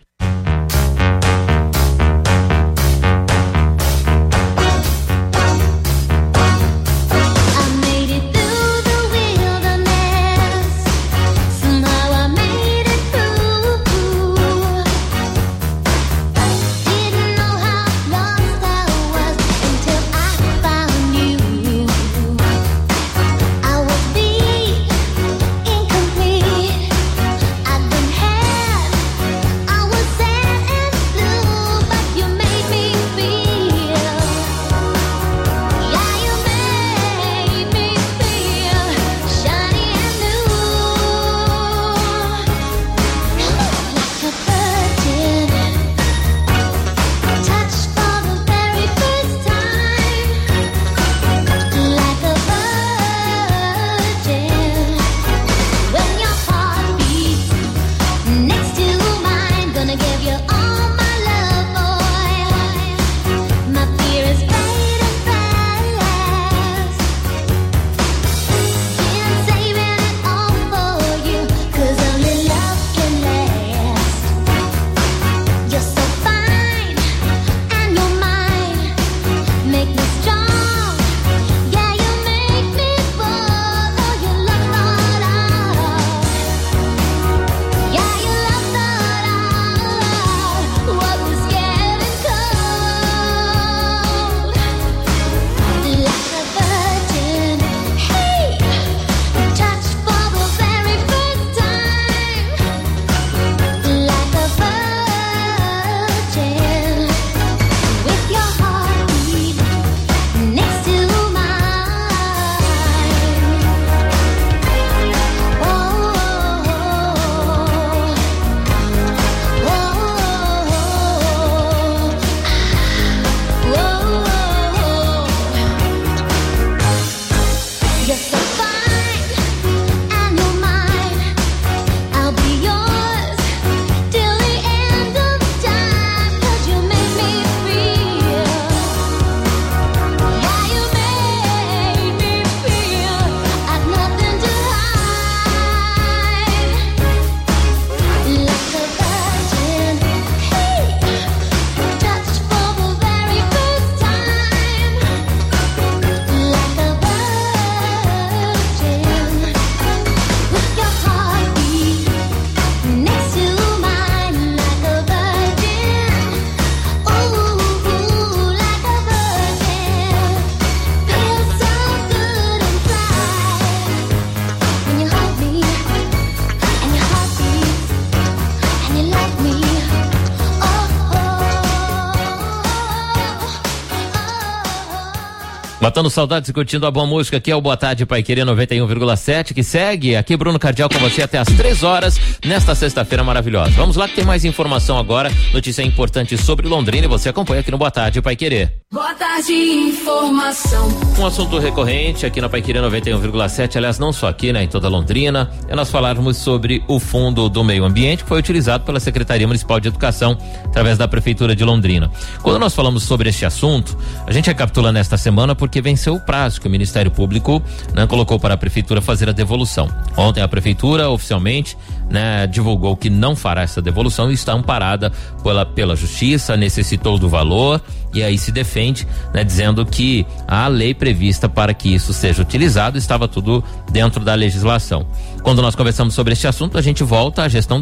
Matando saudades e curtindo a boa música, aqui é o Boa Tarde Paiquerê 91,7, que segue aqui Bruno Cardial com você até às 3h nesta sexta-feira maravilhosa. Vamos lá que tem mais informação agora, notícia importante sobre Londrina, e você acompanha aqui no Boa Tarde Paiquerê. Boa tarde, informação. Um assunto recorrente aqui na Paiquerê 91,7, aliás, não só aqui, né, em toda Londrina, é nós falarmos sobre o Fundo do Meio Ambiente, que foi utilizado pela Secretaria Municipal de Educação através da Prefeitura de Londrina. Quando nós falamos sobre este assunto, a gente recapitula nesta semana porque venceu o prazo que o Ministério Público, né, colocou para a Prefeitura fazer a devolução. Ontem a Prefeitura oficialmente, né, divulgou que não fará essa devolução e está amparada pela Justiça, necessitou do valor e aí se defende, né, dizendo que a lei prevista para que isso seja utilizado estava tudo dentro da legislação. Quando nós conversamos sobre este assunto, a gente volta à gestão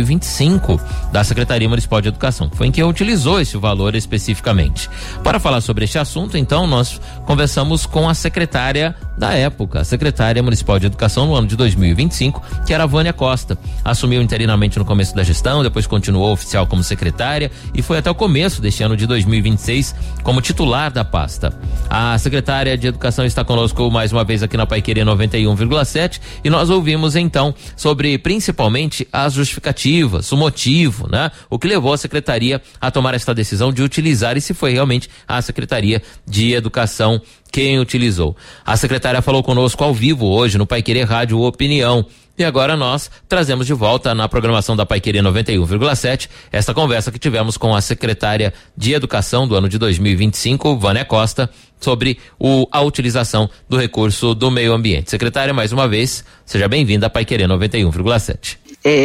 2025 da Secretaria Municipal de Educação, foi em que utilizou esse valor especificamente. Para falar sobre este assunto, então, nós conversamos com a secretária da época, a secretária Municipal de Educação no ano de 2025, que era a Vânia Costa. Assumiu interinamente no começo da gestão, depois continuou oficial como secretária e foi até o começo deste ano de 2026 como titular da pasta. A secretária de Educação está conosco mais uma vez aqui na Paiquerê 91,7 e nós ouvimos então sobre principalmente as justificativas, o motivo, né? O que levou a secretaria a tomar esta decisão de utilizar e se foi realmente a Secretaria de Educação quem utilizou. A secretária falou conosco ao vivo hoje no Paiquerê Rádio Opinião. E agora nós trazemos de volta na programação da Paiquerê 91,7 essa conversa que tivemos com a secretária de Educação do ano de 2025, Vânia Costa, sobre a utilização do recurso do meio ambiente. Secretária, mais uma vez, seja bem-vinda à Paiquerê 91,7.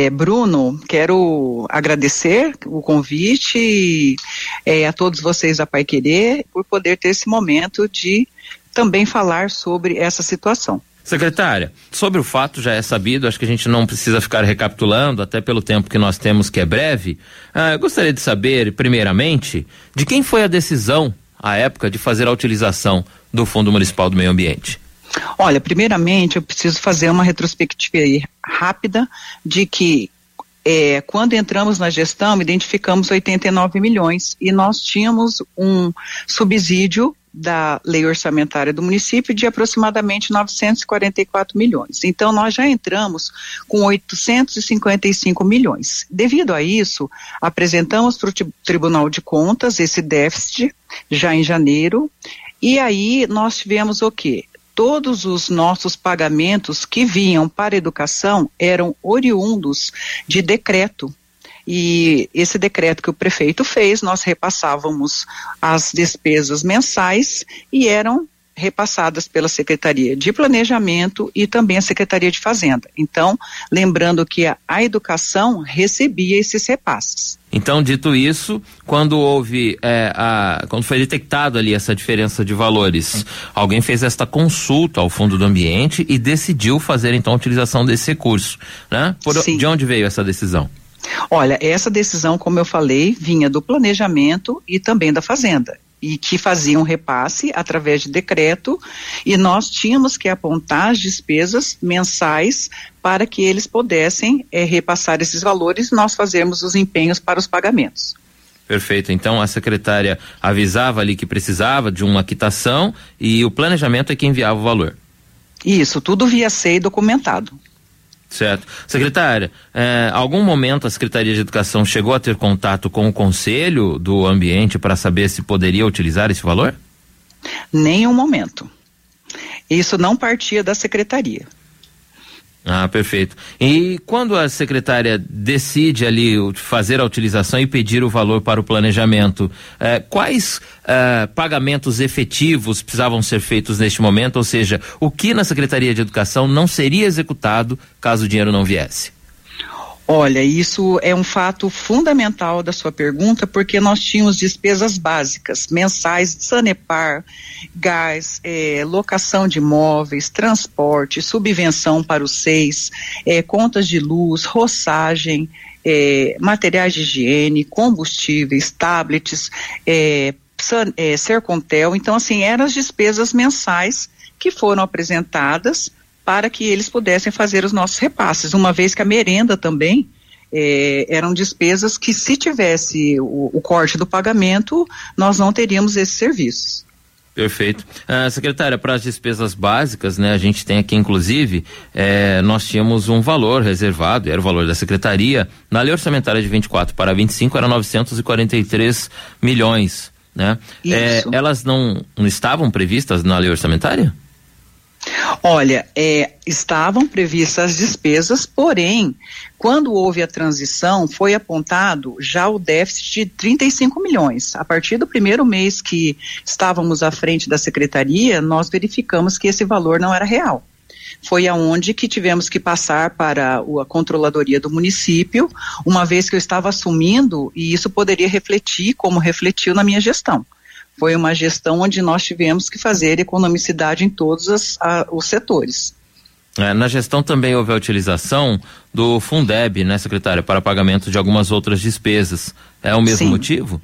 Bruno, quero agradecer o convite a todos vocês da Paiquerê por poder ter esse momento de também falar sobre essa situação. Secretária, sobre o fato já é sabido, acho que a gente não precisa ficar recapitulando, até pelo tempo que nós temos, que é breve. Eu gostaria de saber, primeiramente, de quem foi a decisão, à época, de fazer a utilização do Fundo Municipal do Meio Ambiente? Olha, primeiramente eu preciso fazer uma retrospectiva rápida de que quando entramos na gestão, identificamos 89 milhões e nós tínhamos um subsídio da lei orçamentária do município de aproximadamente 944 milhões. Então, nós já entramos com 855 milhões. Devido a isso, apresentamos para o Tribunal de Contas esse déficit já em janeiro, e aí nós tivemos o quê? Todos os nossos pagamentos que vinham para a educação eram oriundos de decreto. E esse decreto que o prefeito fez, nós repassávamos as despesas mensais e eram repassadas pela Secretaria de Planejamento e também a Secretaria de Fazenda. Então, lembrando que a educação recebia esses repasses. Então, dito isso, quando houve, quando foi detectado ali essa diferença de valores, alguém fez esta consulta ao Fundo do Ambiente e decidiu fazer então a utilização desse recurso, né? De onde veio essa decisão? Olha, essa decisão, como eu falei, vinha do planejamento e também da Fazenda, e que faziam repasse através de decreto, e nós tínhamos que apontar as despesas mensais para que eles pudessem repassar esses valores e nós fazermos os empenhos para os pagamentos. Perfeito, então a secretária avisava ali que precisava de uma quitação e o planejamento é que enviava o valor. Isso, tudo via SEI documentado. Certo. Secretária, algum momento a Secretaria de Educação chegou a ter contato com o Conselho do Ambiente para saber se poderia utilizar esse valor? Nenhum momento. Isso não partia da Secretaria. Ah, perfeito. E quando a secretária decide ali fazer a utilização e pedir o valor para o planejamento, quais pagamentos efetivos precisavam ser feitos neste momento? Ou seja, o que na Secretaria de Educação não seria executado caso o dinheiro não viesse? Olha, isso é um fato fundamental da sua pergunta, porque nós tínhamos despesas básicas, mensais, de Sanepar, gás, locação de imóveis, transporte, subvenção para os SEIs, contas de luz, roçagem, materiais de higiene, combustíveis, tablets, Sercontel. Então, assim, eram as despesas mensais que foram apresentadas para que eles pudessem fazer os nossos repasses, uma vez que a merenda também eram despesas que, se tivesse o corte do pagamento, nós não teríamos esses serviços. Perfeito. Secretária, para as despesas básicas, né, a gente tem aqui, inclusive, nós tínhamos um valor reservado, era o valor da secretaria, na lei orçamentária de 24 para 25 era 943 milhões, né? Elas não estavam previstas na lei orçamentária? Olha, estavam previstas as despesas, porém, quando houve a transição, foi apontado já o déficit de 35 milhões. A partir do primeiro mês que estávamos à frente da secretaria, nós verificamos que esse valor não era real. Foi aonde que tivemos que passar para a controladoria do município, uma vez que eu estava assumindo, e isso poderia refletir como refletiu na minha gestão. Foi uma gestão onde nós tivemos que fazer economicidade em todos os setores. Na gestão também houve a utilização do Fundeb, né, secretária, para pagamento de algumas outras despesas. É o mesmo motivo?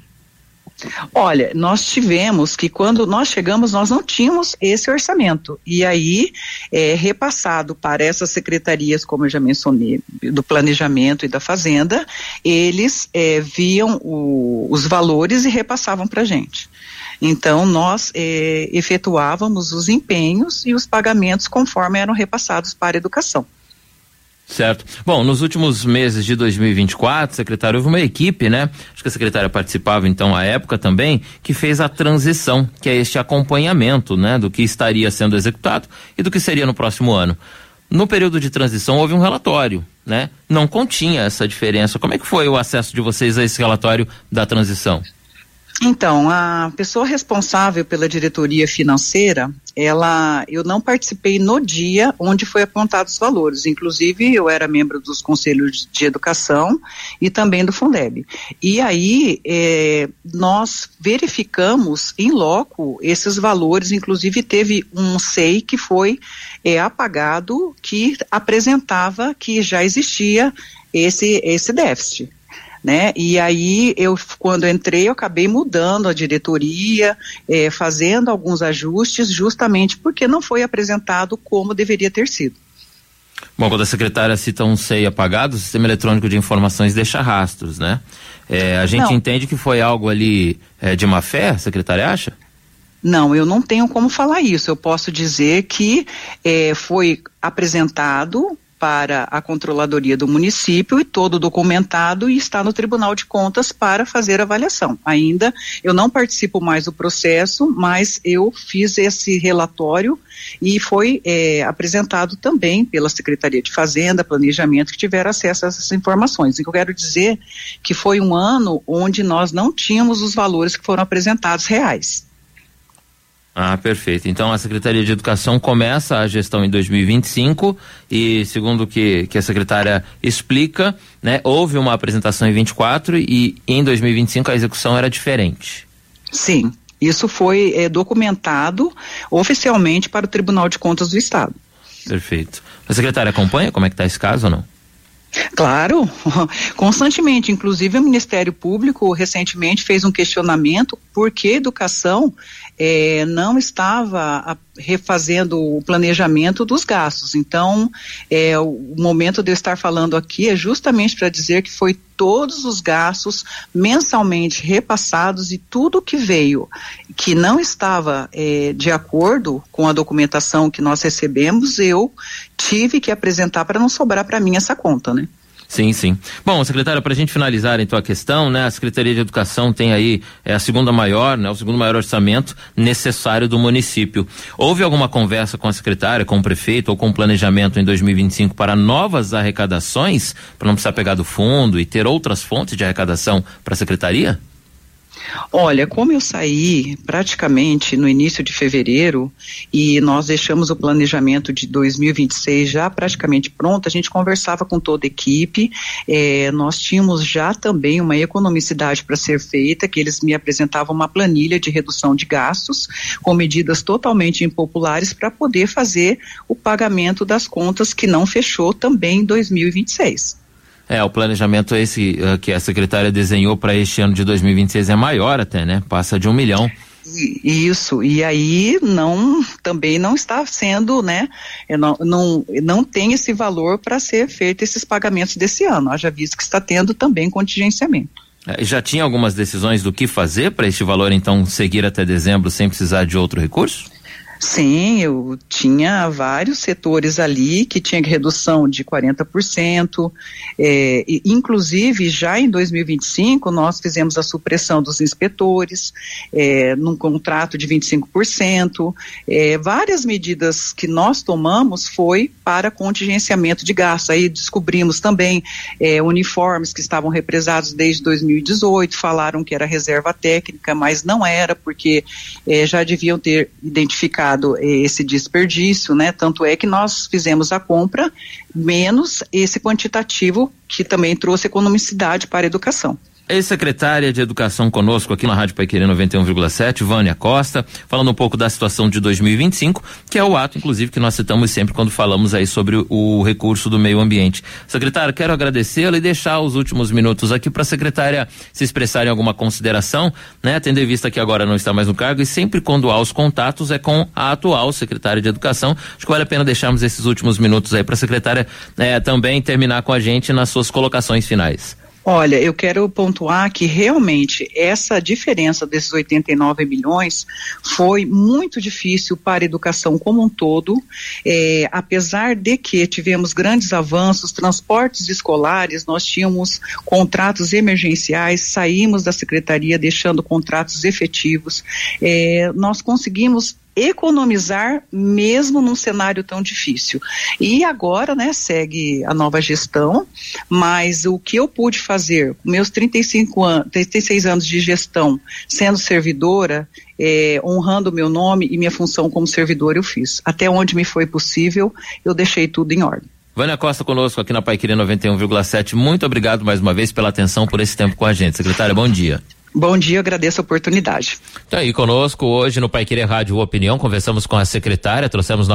Olha, nós tivemos que quando nós chegamos, nós não tínhamos esse orçamento. E aí, repassado para essas secretarias, como eu já mencionei, do Planejamento e da Fazenda, eles viam os valores e repassavam para a gente. Então, nós efetuávamos os empenhos e os pagamentos conforme eram repassados para a educação. Certo. Bom, nos últimos meses de 2024, secretário, houve uma equipe, né? Acho que a secretária participava, então, à época também, que fez a transição, que é este acompanhamento, né? Do que estaria sendo executado e do que seria no próximo ano. No período de transição, houve um relatório, né? Não continha essa diferença. Como é que foi o acesso de vocês a esse relatório da transição? Então, a pessoa responsável pela diretoria financeira, eu não participei no dia onde foi apontados os valores, inclusive eu era membro dos conselhos de educação e também do Fundeb. E aí, nós verificamos em loco esses valores, inclusive teve um SEI que foi apagado, que apresentava que já existia esse déficit. Né? E aí, quando entrei, eu acabei mudando a diretoria, fazendo alguns ajustes, justamente porque não foi apresentado como deveria ter sido. Bom, quando a secretária cita um SEI apagado, o Sistema Eletrônico de Informações deixa rastros, né? A gente entende que foi algo ali de má fé, a secretária acha? Não, eu não tenho como falar isso. Eu posso dizer que foi apresentado para a controladoria do município e todo documentado e está no Tribunal de Contas para fazer avaliação. Ainda eu não participo mais do processo, mas eu fiz esse relatório e foi apresentado também pela Secretaria de Fazenda, Planejamento, que tiveram acesso a essas informações. E eu quero dizer que foi um ano onde nós não tínhamos os valores que foram apresentados reais. Ah, perfeito. Então a Secretaria de Educação começa a gestão em 2025 e, segundo o que a secretária explica, né, houve uma apresentação em 24 e em 2025 a execução era diferente. Sim, isso foi documentado oficialmente para o Tribunal de Contas do Estado. Perfeito. A secretária acompanha como é que está esse caso ou não? Claro, constantemente, inclusive o Ministério Público recentemente fez um questionamento porque a educação não estava refazendo o planejamento dos gastos. Então, o momento de eu estar falando aqui é justamente para dizer que foi todos os gastos mensalmente repassados e tudo que veio que não estava de acordo com a documentação que nós recebemos, eu tive que apresentar para não sobrar para mim essa conta, né? Sim, sim. Bom, secretária, para a gente finalizar então a questão, né? A Secretaria de Educação tem aí a segunda maior, né? O segundo maior orçamento necessário do município. Houve alguma conversa com a secretária, com o prefeito ou com o planejamento em 2025 para novas arrecadações, para não precisar pegar do fundo e ter outras fontes de arrecadação para a secretaria? Olha, como eu saí praticamente no início de fevereiro e nós deixamos o planejamento de 2026 já praticamente pronto, a gente conversava com toda a equipe, nós tínhamos já também uma economicidade para ser feita, que eles me apresentavam uma planilha de redução de gastos com medidas totalmente impopulares para poder fazer o pagamento das contas que não fechou também em 2026. O planejamento esse que a secretária desenhou para este ano de 2026 é maior até, né? Passa de 1 milhão. Isso, e aí também não está sendo, né? Não tem esse valor para ser feito esses pagamentos desse ano. Haja visto que está tendo também contingenciamento. Já tinha algumas decisões do que fazer para este valor então seguir até dezembro sem precisar de outro recurso? Sim, eu tinha vários setores ali que tinha redução de 40%, inclusive já em 2025 nós fizemos a supressão dos inspetores, num contrato de 25%, várias medidas que nós tomamos foi para contingenciamento de gastos. Aí descobrimos também uniformes que estavam represados desde 2018, falaram que era reserva técnica, mas não era, porque já deviam ter identificado esse desperdício, né? Tanto é que nós fizemos a compra menos esse quantitativo que também trouxe economicidade para a educação. Ex-secretária de Educação conosco aqui na Rádio Paiquerê 91,7, Vânia Costa, falando um pouco da situação de 2025, que é o ato, inclusive, que nós citamos sempre quando falamos aí sobre o recurso do meio ambiente. Secretária, quero agradecê-la e deixar os últimos minutos aqui para a secretária se expressar em alguma consideração, né? Tendo em vista que agora não está mais no cargo e sempre quando há os contatos é com a atual secretária de Educação. Acho que vale a pena deixarmos esses últimos minutos aí para a secretária também terminar com a gente nas suas colocações finais. Olha, eu quero pontuar que realmente essa diferença desses 89 milhões foi muito difícil para a educação como um todo, apesar de que tivemos grandes avanços, transportes escolares, nós tínhamos contratos emergenciais, saímos da secretaria deixando contratos efetivos, nós conseguimos economizar mesmo num cenário tão difícil. E agora, né, segue a nova gestão, mas o que eu pude fazer, meus 36 anos de gestão, sendo servidora, honrando o meu nome e minha função como servidora, eu fiz. Até onde me foi possível, eu deixei tudo em ordem. Vânia Costa conosco aqui na Paiquerê 91,7. Muito obrigado mais uma vez pela atenção, por esse tempo com a gente. Secretária, bom dia. Bom dia, agradeço a oportunidade. Então aí conosco hoje no Paiquerê Rádio Opinião, conversamos com a secretária, trouxemos